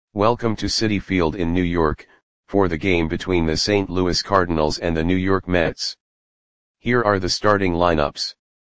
Welcome to Citi Field in New York, for the game between the St. Louis Cardinals and the New York Mets. Here are the starting lineups.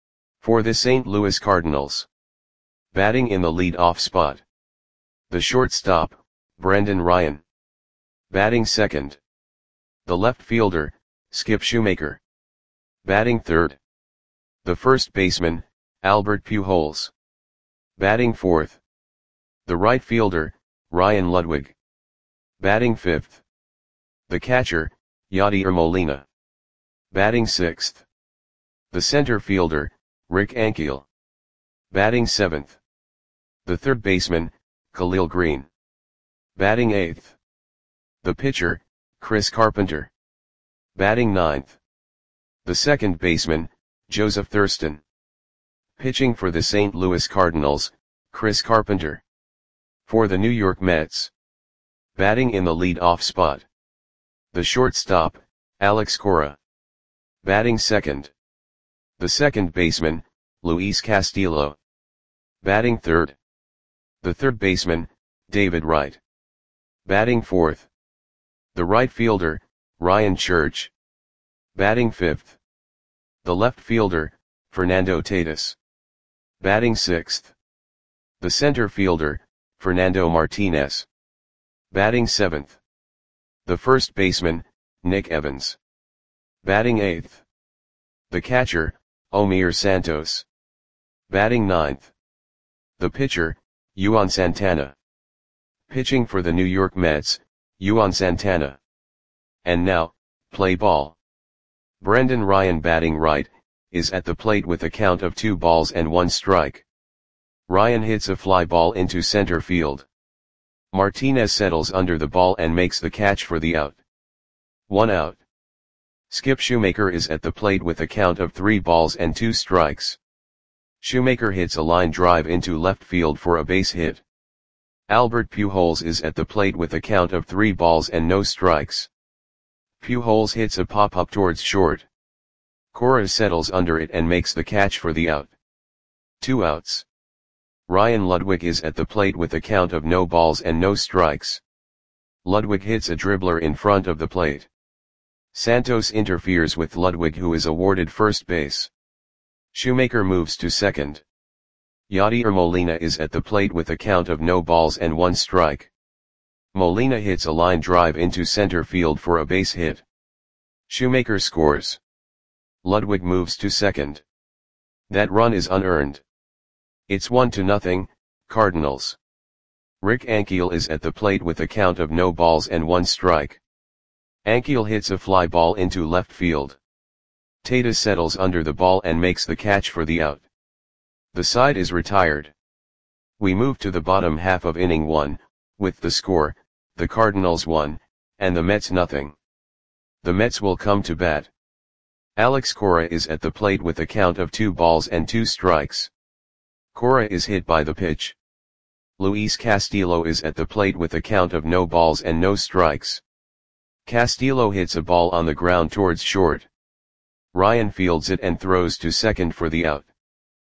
For the St. Louis Cardinals. Batting in the lead-off spot. The shortstop, Brendan Ryan. Batting second. The left fielder, Skip Schumaker. Batting third. The first baseman, Albert Pujols. Batting fourth. The right fielder, Ryan Ludwig. Batting fifth. The catcher, Yadier Molina. Batting sixth. The center fielder, Rick Ankiel. Batting seventh. The third baseman, Khalil Greene. Batting eighth. The pitcher, Chris Carpenter. Batting ninth. The second baseman, Joseph Thurston. Pitching for the St. Louis Cardinals, Chris Carpenter. For the New York Mets. Batting in the lead-off spot. The shortstop, Alex Cora. Batting second. The second baseman, Luis Castillo. Batting third. The third baseman, David Wright. Batting fourth. The right fielder, Ryan Church. Batting fifth. The left fielder, Fernando Tatis. Batting sixth. The center fielder, Fernando Martinez. Batting seventh. The first baseman, Nick Evans. Batting eighth. The catcher, Omir Santos. Batting ninth. The pitcher, Juan Santana. Pitching for the New York Mets, Juan Santana. And now, play ball. Brendan Ryan batting right, is at the plate with a count of 2-1 strike. Ryan hits a fly ball into center field. Martinez settles under the ball and makes the catch for the out. 1 out. Skip Schumaker is at the plate with a count of 3-2 strikes. Schumaker hits a line drive into left field for a base hit. Albert Pujols is at the plate with a count of 3-0 strikes. Pujols hits a pop-up towards short. Cora settles under it and makes the catch for the out. 2 outs. Ryan Ludwig is at the plate with a count of 0 strikes. Ludwig hits a dribbler in front of the plate. Santos interferes with Ludwig, who is awarded first base. Schumaker moves to second. Yadier Molina is at the plate with a count of 0-1 strike. Molina hits a line drive into center field for a base hit. Schumaker scores. Ludwig moves to second. That run is unearned. It's 1-0, Cardinals. Rick Ankiel is at the plate with a count of 0-1 strike. Ankiel hits a fly ball into left field. Tatis settles under the ball and makes the catch for the out. The side is retired. We move to the bottom half of inning 1, with the score, the Cardinals 1, and the Mets 0. The Mets will come to bat. Alex Cora is at the plate with a count of 2-2 strikes. Cora is hit by the pitch. Luis Castillo is at the plate with a count of 0 strikes. Castillo hits a ball on the ground towards short. Ryan fields it and throws to second for the out.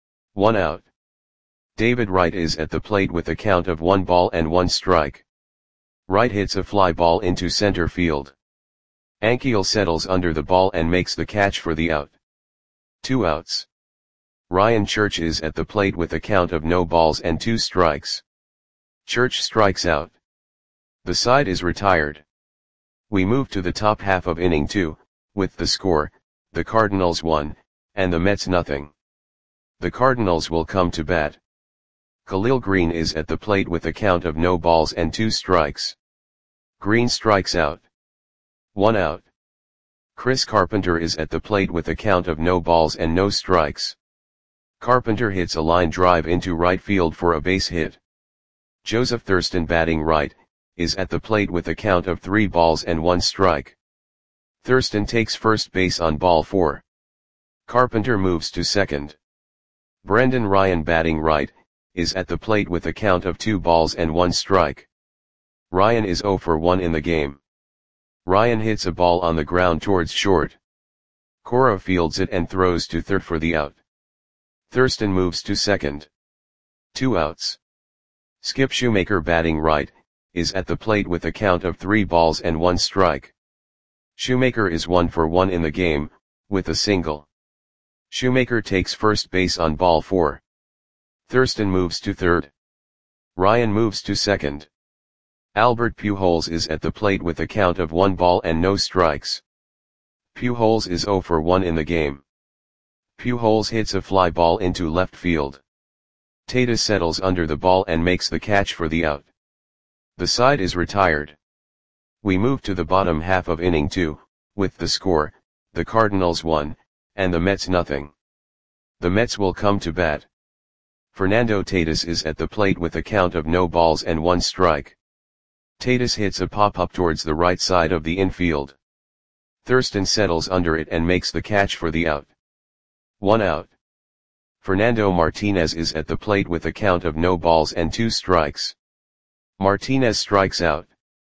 1 out. David Wright is at the plate with a count of 1-1 strike. Wright hits a fly ball into center field. Ankiel settles under the ball and makes the catch for the out. 2 outs. Ryan Church is at the plate with a count of 0-2 strikes. Church strikes out. The side is retired. We move to the top half of inning 2, with the score, the Cardinals 1, and the Mets 0. The Cardinals will come to bat. Khalil Greene is at the plate with a count of 0-2 strikes. Greene strikes out. 1 out. Chris Carpenter is at the plate with a count of 0 strikes. Carpenter hits a line drive into right field for a base hit. Joseph Thurston batting right, is at the plate with a count of 3-1 strike. Thurston takes first base on ball 4. Carpenter moves to second. Brendan Ryan batting right, is at the plate with a count of 2-1 strike. Ryan is 0 for 1 in the game. Ryan hits a ball on the ground towards short. Cora fields it and throws to third for the out. Thurston moves to second. 2 outs. Skip Schumaker batting right, is at the plate with a count of 3 balls and 1 strike. Shoemaker is 1 for 1 in the game, with a single. Shoemaker takes first base on ball 4. Thurston moves to third. Ryan moves to second. Albert Pujols is at the plate with a count of 1 ball and no strikes. Pujols is 0 for 1 in the game. Pujols hits a fly ball into left field. Tatis settles under the ball and makes the catch for the out. The side is retired. We move to the bottom half of inning 2, with the score, the Cardinals 1, and the Mets nothing. The Mets will come to bat. Fernando Tatis is at the plate with a count of no balls and 1 strike. Tatis hits a pop-up towards the right side of the infield. Thurston settles under it and makes the catch for the out. 1 out. Fernando Martinez is at the plate with a count of no balls and 2 strikes. Martinez strikes out.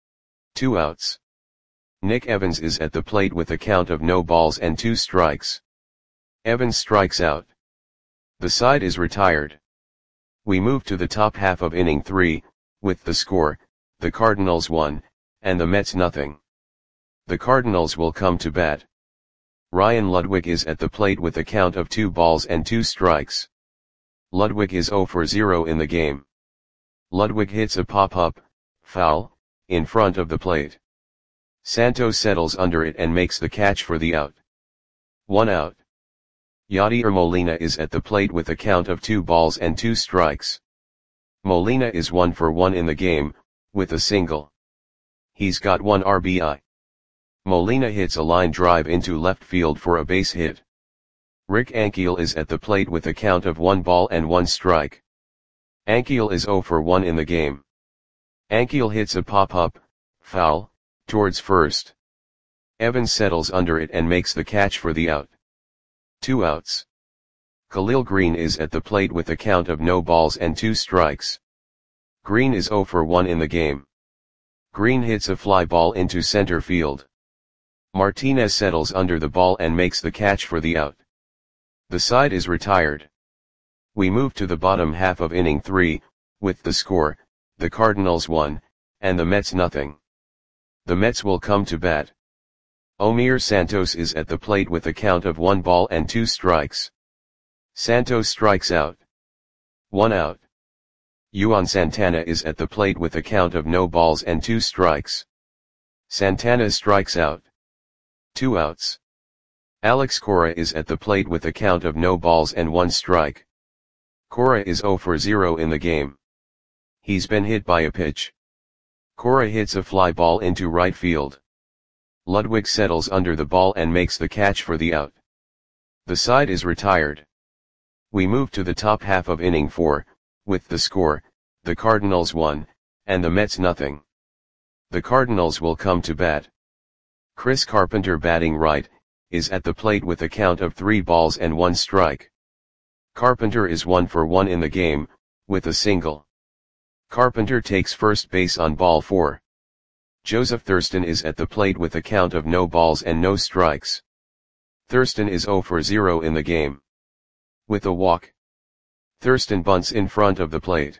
2 outs. Nick Evans is at the plate with a count of no balls and 2 strikes. Evans strikes out. The side is retired. We move to the top half of inning 3, with the score, the Cardinals 1, and the Mets nothing. The Cardinals will come to bat. Ryan Ludwig is at the plate with a count of 2 balls and 2 strikes. Ludwig is 0 for 0 in the game. Ludwig hits a pop-up, foul, in front of the plate. Santos settles under it and makes the catch for the out. 1 out. Yadier Molina is at the plate with a count of 2 balls and 2 strikes. Molina is 1 for 1 in the game, with a single. He's got 1 RBI. Molina hits a line drive into left field for a base hit. Rick Ankiel is at the plate with a count of 1 ball and 1 strike. Ankiel is 0 for 1 in the game. Ankiel hits a pop-up, foul, towards first. Evans settles under it and makes the catch for the out. 2 outs. Khalil Green is at the plate with a count of no balls and 2 strikes. Green is 0 for 1 in the game. Green hits a fly ball into center field. Martinez settles under the ball and makes the catch for the out. The side is retired. We move to the bottom half of inning 3, with the score, the Cardinals 1, and the Mets nothing. The Mets will come to bat. Omir Santos is at the plate with a count of 1 ball and 2 strikes. Santos strikes out. 1 out. Juan Santana is at the plate with a count of no balls and 2 strikes. Santana strikes out. 2 outs. Alex Cora is at the plate with a count of no balls and 1 strike. Cora is 0 for 0 in the game. He's been hit by a pitch. Cora hits a fly ball into right field. Ludwig settles under the ball and makes the catch for the out. The side is retired. We move to the top half of inning 4, with the score, the Cardinals 1, and the Mets nothing. The Cardinals will come to bat. Chris Carpenter batting right, is at the plate with a count of 3 balls and 1 strike. Carpenter is 1 for 1 in the game, with a single. Carpenter takes first base on ball 4. Joseph Thurston is at the plate with a count of no balls and no strikes. Thurston is 0 for 0 in the game. With a walk. Thurston bunts in front of the plate.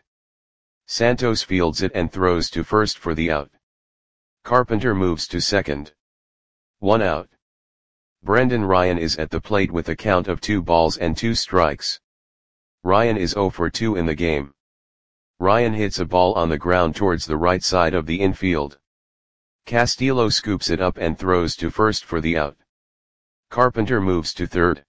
Santos fields it and throws to first for the out. Carpenter moves to second. 1 out. Brendan Ryan is at the plate with a count of 2 balls and 2 strikes. Ryan is 0 for 2 in the game. Ryan hits a ball on the ground towards the right side of the infield. Castillo scoops it up and throws to first for the out. Carpenter moves to third.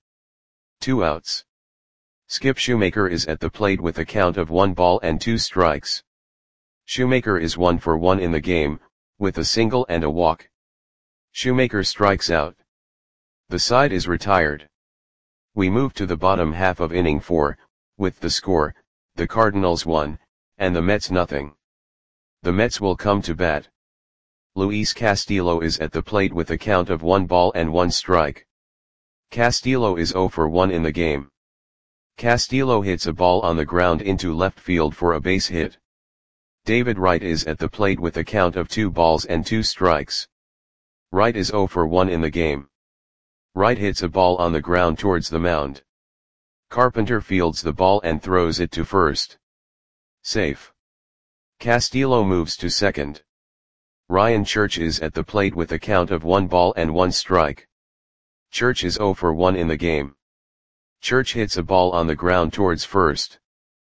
2 outs. Skip Shoemaker is at the plate with a count of 1 ball and 2 strikes. Shoemaker is 1 for 1 in the game, with a single and a walk. Shoemaker strikes out. The side is retired. We move to the bottom half of inning 4, with the score, the Cardinals 1, and the Mets nothing. The Mets will come to bat. Luis Castillo is at the plate with a count of 1 ball and 1 strike. Castillo is 0 for 1 in the game. Castillo hits a ball on the ground into left field for a base hit. David Wright is at the plate with a count of 2 balls and 2 strikes. Wright is 0 for 1 in the game. Wright hits a ball on the ground towards the mound. Carpenter fields the ball and throws it to first. Safe. Castillo moves to second. Ryan Church is at the plate with a count of 1 ball and 1 strike. Church is 0 for 1 in the game. Church hits a ball on the ground towards first.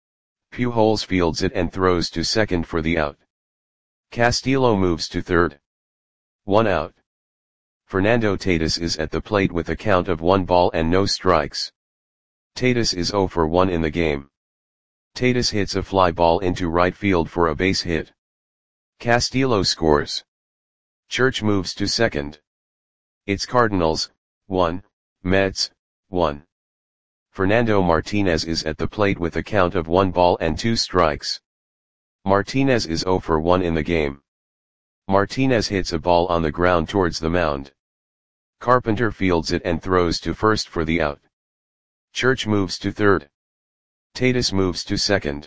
Pujols fields it and throws to second for the out. Castillo moves to third. 1 out. Fernando Tatis is at the plate with a count of 1 ball and no strikes. Tatis is 0 for 1 in the game. Tatis hits a fly ball into right field for a base hit. Castillo scores. Church moves to second. It's Cardinals, 1, Mets, 1. Fernando Martinez is at the plate with a count of 1 ball and 2 strikes. Martinez is 0 for 1 in the game. Martinez hits a ball on the ground towards the mound. Carpenter fields it and throws to first for the out. Church moves to third. Tatis moves to second.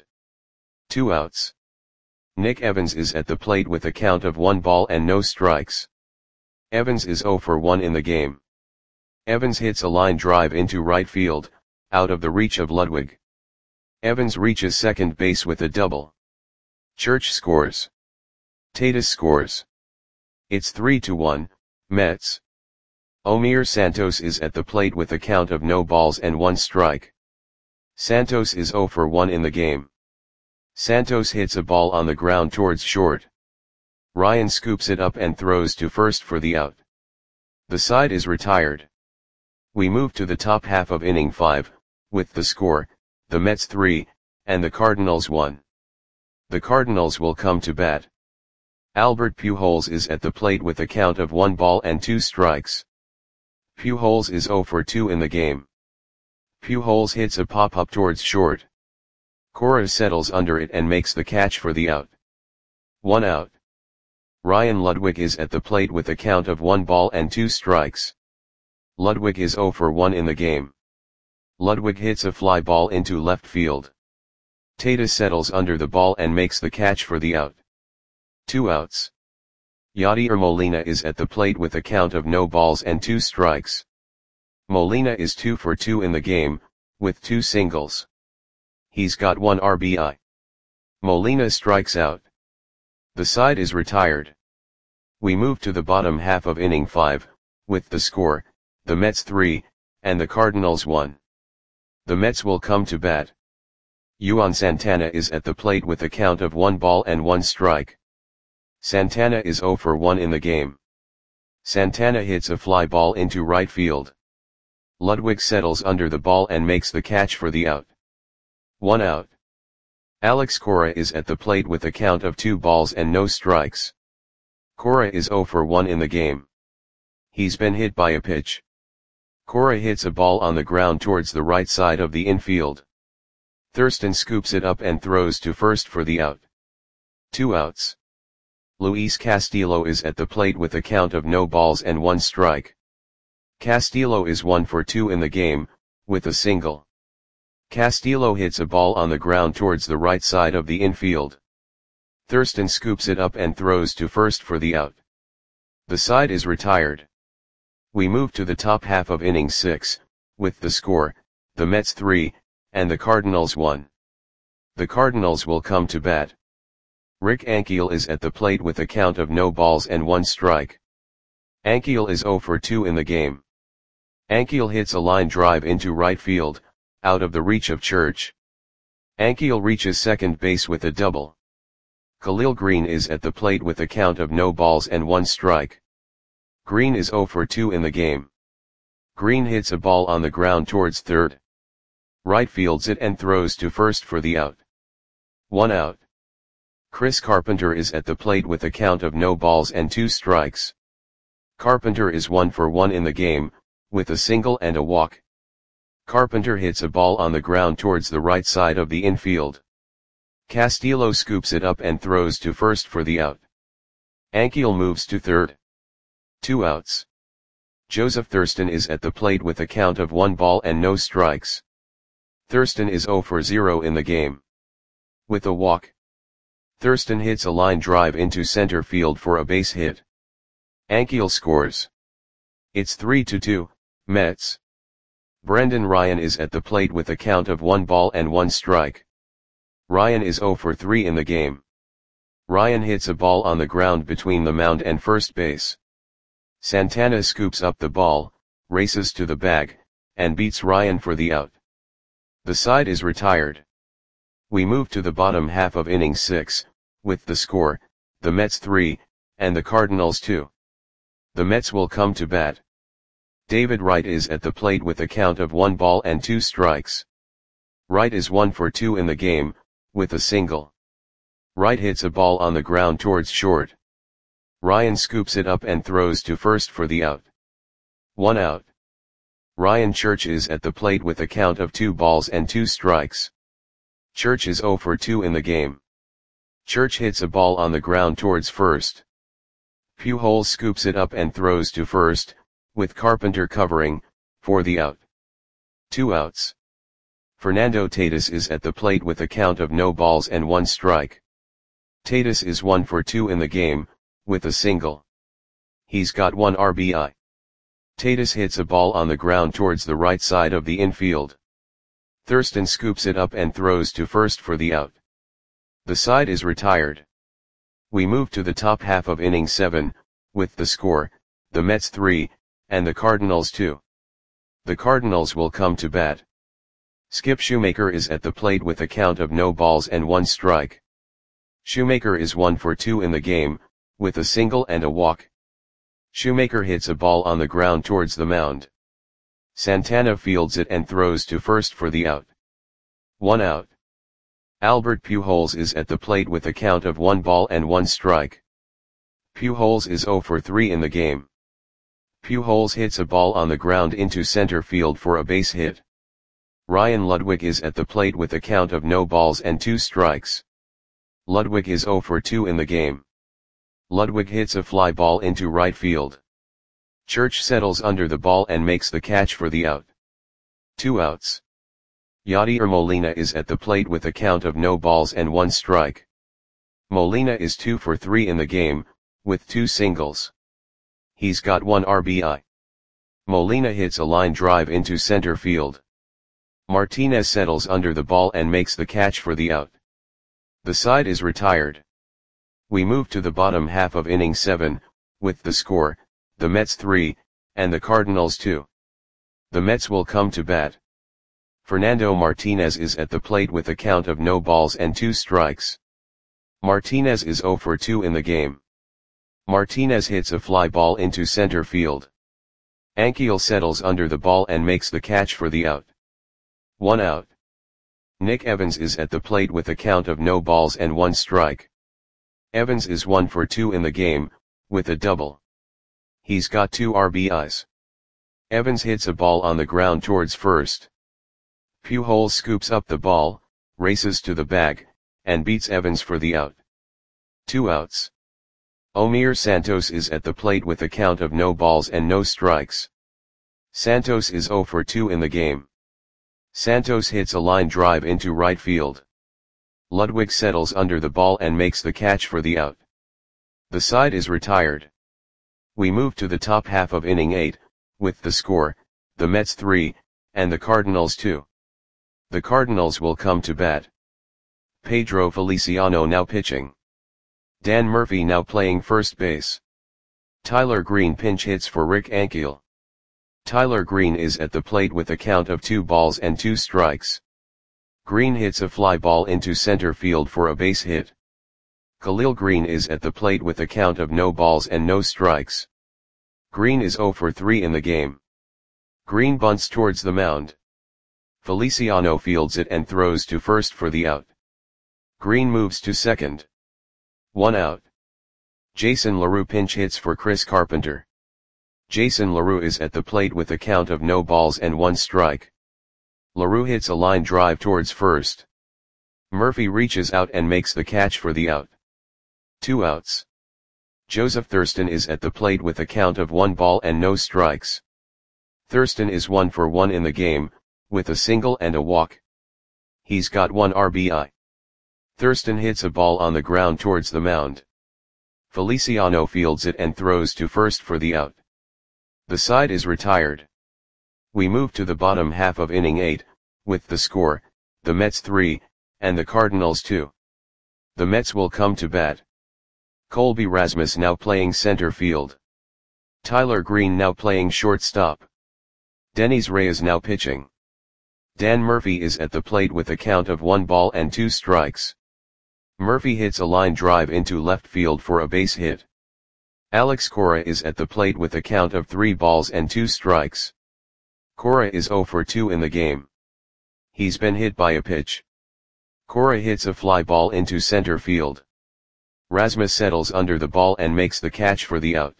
2 outs. Nick Evans is at the plate with a count of 1 ball and no strikes. Evans is 0 for 1 in the game. Evans hits a line drive into right field, out of the reach of Ludwig. Evans reaches second base with a double. Church scores. Tatis scores. It's 3-1, Mets. Omir Santos is at the plate with a count of no balls and 1 strike. Santos is 0 for 1 in the game. Santos hits a ball on the ground towards short. Ryan scoops it up and throws to first for the out. The side is retired. We move to the top half of inning 5, with the score, the Mets 3, and the Cardinals 1. The Cardinals will come to bat. Albert Pujols is at the plate with a count of 1 ball and 2 strikes. Pujols is 0 for 2 in the game. Pujols hits a pop-up towards short. Cora settles under it and makes the catch for the out. 1 out. Ryan Ludwig is at the plate with a count of 1 ball and 2 strikes. Ludwig is 0 for 1 in the game. Ludwig hits a fly ball into left field. Tatis settles under the ball and makes the catch for the out. 2 outs. Yadier Molina is at the plate with a count of no balls and 2 strikes. Molina is 2 for 2 in the game, with 2 singles. He's got 1 RBI. Molina strikes out. The side is retired. We move to the bottom half of inning 5, with the score, the Mets 3, and the Cardinals 1. The Mets will come to bat. Juan Santana is at the plate with a count of 1 ball and 1 strike. Santana is 0 for 1 in the game. Santana hits a fly ball into right field. Ludwig settles under the ball and makes the catch for the out. 1 out. Alex Cora is at the plate with a count of 2 balls and no strikes. Cora is 0 for 1 in the game. He's been hit by a pitch. Cora hits a ball on the ground towards the right side of the infield. Thurston scoops it up and throws to first for the out. 2 outs. Luis Castillo is at the plate with a count of no balls and 1 strike. Castillo is 1 for 2 in the game, with a single. Castillo hits a ball on the ground towards the right side of the infield. Thurston scoops it up and throws to first for the out. The side is retired. We move to the top half of inning 6, with the score, the Mets 3, and the Cardinals 1. The Cardinals will come to bat. Rick Ankiel is at the plate with a count of no balls and 1 strike. Ankiel is 0 for 2 in the game. Ankiel hits a line drive into right field, out of the reach of Church. Ankiel reaches second base with a double. Khalil Green is at the plate with a count of no balls and 1 strike. Green is 0 for 2 in the game. Green hits a ball on the ground towards third. Right fields it and throws to first for the out. 1 out. Chris Carpenter is at the plate with a count of no balls and 2 strikes. Carpenter is 1 for 1 in the game, with a single and a walk. Carpenter hits a ball on the ground towards the right side of the infield. Castillo scoops it up and throws to first for the out. Ankiel moves to third. 2 outs. Joseph Thurston is at the plate with a count of 1 ball and no strikes. Thurston is 0 for 0 in the game. With a walk. Thurston hits a line drive into center field for a base hit. Ankiel scores. It's 3-2, Mets. Brendan Ryan is at the plate with a count of 1 ball and 1 strike. Ryan is 0 for 3 in the game. Ryan hits a ball on the ground between the mound and first base. Santana scoops up the ball, races to the bag, and beats Ryan for the out. The side is retired. We move to the bottom half of inning 6, with the score, the Mets 3, and the Cardinals 2. The Mets will come to bat. David Wright is at the plate with a count of 1 ball and 2 strikes. Wright is 1 for 2 in the game, with a single. Wright hits a ball on the ground towards short. Ryan scoops it up and throws to first for the out. 1 out. Ryan Church is at the plate with a count of 2 balls and 2 strikes. Church is 0 for 2 in the game. Church hits a ball on the ground towards first. Pujols scoops it up and throws to first, with Carpenter covering, for the out. 2 outs. Fernando Tatis is at the plate with a count of no balls and 1 strike. Tatis is 1 for 2 in the game, with a single. He's got 1 RBI. Tatis hits a ball on the ground towards the right side of the infield. Thurston scoops it up and throws to first for the out. The side is retired. We move to the top half of inning 7, with the score, the Mets 3, and the Cardinals 2. The Cardinals will come to bat. Skip Shoemaker is at the plate with a count of no balls and 1 strike. Shoemaker is 1 for 2 in the game, with a single and a walk. Shoemaker hits a ball on the ground towards the mound. Santana fields it and throws to first for the out. 1 out. Albert Pujols is at the plate with a count of 1 ball and 1 strike. Pujols is 0 for 3 in the game. Pujols hits a ball on the ground into center field for a base hit. Ryan Ludwig is at the plate with a count of no balls and 2 strikes. Ludwig is 0 for 2 in the game. Ludwig hits a fly ball into right field. Church settles under the ball and makes the catch for the out. 2 outs. Yadier Molina is at the plate with a count of no balls and 1 strike. Molina is 2 for 3 in the game, with 2 singles. He's got 1 RBI. Molina hits a line drive into center field. Martinez settles under the ball and makes the catch for the out. The side is retired. We move to the bottom half of inning 7, with the score, the Mets 3, and the Cardinals 2. The Mets will come to bat. Fernando Martinez is at the plate with a count of no balls and 2 strikes. Martinez is 0 for 2 in the game. Martinez hits a fly ball into center field. Ankiel settles under the ball and makes the catch for the out. 1 out. Nick Evans is at the plate with a count of no balls and 1 strike. Evans is 1 for 2 in the game, with a double. He's got 2 RBIs. Evans hits a ball on the ground towards first. Pujols scoops up the ball, races to the bag, and beats Evans for the out. 2 outs. Omir Santos is at the plate with a count of no balls and no strikes. Santos is 0 for 2 in the game. Santos hits a line drive into right field. Ludwig settles under the ball and makes the catch for the out. The side is retired. We move to the top half of inning 8, with the score, the Mets 3, and the Cardinals 2. The Cardinals will come to bat. Pedro Feliciano now pitching. Dan Murphy now playing first base. Tyler Green pinch hits for Rick Ankiel. Tyler Green is at the plate with a count of 2 balls and 2 strikes. Green hits a fly ball into center field for a base hit. Khalil Green is at the plate with a count of no balls and no strikes. Green is 0 for 3 in the game. Green bunts towards the mound. Feliciano fields it and throws to first for the out. Green moves to second. 1 out. Jason LaRue pinch hits for Chris Carpenter. Jason LaRue is at the plate with a count of no balls and 1 strike. LaRue hits a line drive towards first. Murphy reaches out and makes the catch for the out. 2 outs. Joseph Thurston is at the plate with a count of 1 ball and no strikes. Thurston is 1 for 1 in the game, with a single and a walk. He's got 1 RBI. Thurston hits a ball on the ground towards the mound. Feliciano fields it and throws to first for the out. The side is retired. We move to the bottom half of inning 8, with the score, the Mets 3, and the Cardinals 2. The Mets will come to bat. Colby Rasmus now playing center field. Tyler Green now playing shortstop. Denys Reyes now pitching. Dan Murphy is at the plate with a count of 1 ball and 2 strikes. Murphy hits a line drive into left field for a base hit. Alex Cora is at the plate with a count of 3 balls and 2 strikes. Cora is 0 for 2 in the game. He's been hit by a pitch. Cora hits a fly ball into center field. Rasmus settles under the ball and makes the catch for the out.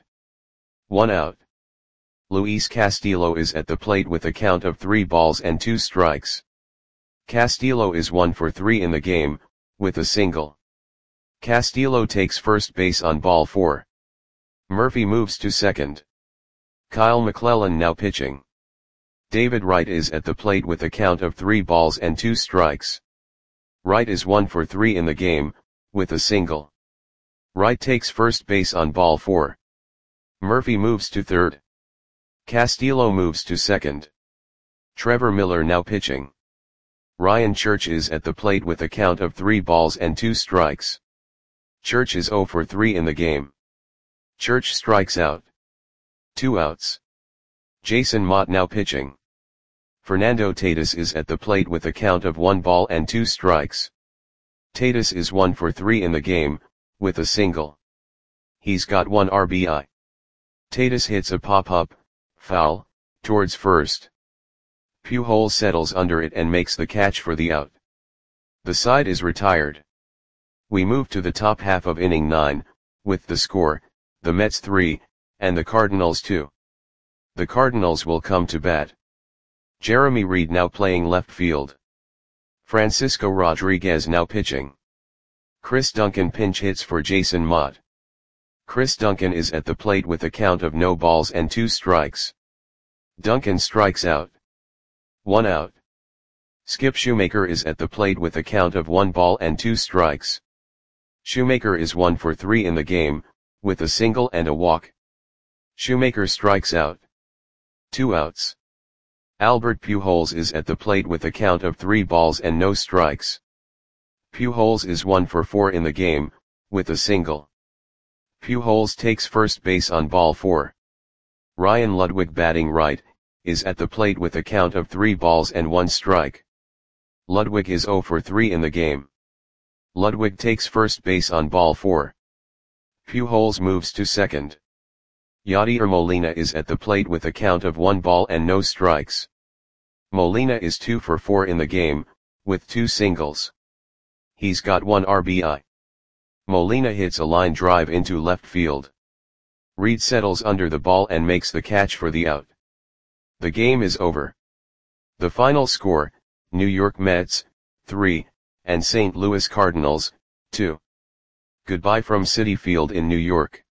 1 out. Luis Castillo is at the plate with a count of 3 balls and 2 strikes. Castillo is 1 for 3 in the game, with a single. Castillo takes first base on ball 4. Murphy moves to second. Kyle McClellan now pitching. David Wright is at the plate with a count of 3 balls and 2 strikes. Wright is 1 for 3 in the game, with a single. Wright takes first base on ball 4. Murphy moves to third. Castillo moves to second. Trevor Miller now pitching. Ryan Church is at the plate with a count of 3 balls and 2 strikes. Church is 0 for 3 in the game. Church strikes out. 2 outs. Jason Mott now pitching. Fernando Tatis is at the plate with a count of 1 ball and 2 strikes. Tatis is 1 for 3 in the game, with a single. He's got 1 RBI. Tatis hits a pop-up, foul, towards first. Pujols settles under it and makes the catch for the out. The side is retired. We move to the top half of inning 9, with the score, the Mets 3, and the Cardinals 2. The Cardinals will come to bat. Jeremy Reed now playing left field. Francisco Rodriguez now pitching. Chris Duncan pinch hits for Jason Mott. Chris Duncan is at the plate with a count of no balls and 2 strikes. Duncan strikes out. 1 out. Skip Shoemaker is at the plate with a count of 1 ball and 2 strikes. Shoemaker is 1 for 3 in the game, with a single and a walk. Shoemaker strikes out. 2 outs. Albert Pujols is at the plate with a count of 3 balls and no strikes. Pujols is 1 for 4 in the game, with a single. Pujols takes first base on ball 4. Ryan Ludwig batting right, is at the plate with a count of 3 balls and 1 strike. Ludwig is 0 for 3 in the game. Ludwig takes first base on ball 4. Pujols moves to second. Yadier Molina is at the plate with a count of 1 ball and no strikes. Molina is 2 for 4 in the game, with 2 singles. He's got 1 RBI. Molina hits a line drive into left field. Reed settles under the ball and makes the catch for the out. The game is over. The final score, New York Mets, 3, and St. Louis Cardinals, 2. Goodbye from Citi Field in New York.